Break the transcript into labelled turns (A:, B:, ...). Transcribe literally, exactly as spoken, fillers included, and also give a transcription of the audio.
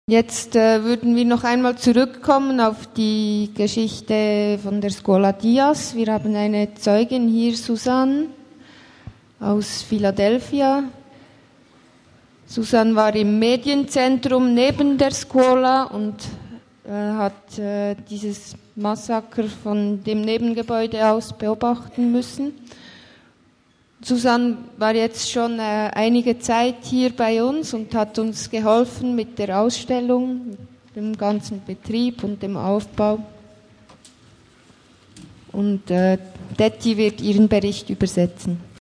A: Jetzt äh, würden wir noch einmal zurückkommen auf die Geschichte von der Scuola Diaz. Wir haben eine Zeugin hier, Susan, aus Philadelphia. Susan war im Medienzentrum neben der Scuola und äh, hat äh, dieses Massaker von dem Nebengebäude aus beobachten müssen. Susan war jetzt schon äh, einige Zeit hier bei uns und hat uns geholfen mit der Ausstellung, dem ganzen Betrieb und dem Aufbau. Und äh, Detti wird ihren Bericht übersetzen.